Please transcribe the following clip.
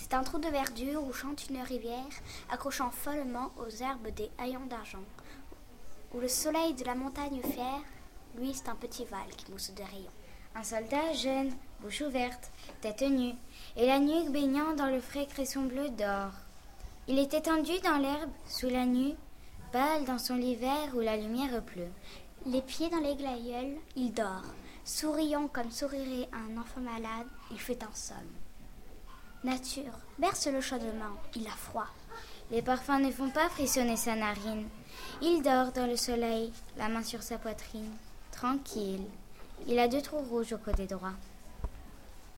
C'est un trou de verdure où chante une rivière, accrochant follement aux herbes des haillons d'argent. Où le soleil de la montagne fière, lui, c'est un petit val qui mousse de rayons. Un soldat jeune, bouche ouverte, tête nue, et la nuque baignant dans le frais cresson bleu d'or. Il est étendu dans l'herbe, sous la nue, pâle dans son lit vert où la lumière pleut. Les pieds dans les glaïeuls, il dort. Souriant comme sourirait un enfant malade, il fait un somme. Nature, berce-le chaudement, il a froid. Les parfums ne font pas frissonner sa narine. Il dort dans le soleil, la main sur sa poitrine, tranquille. Il a 2 trous rouges au côté droit.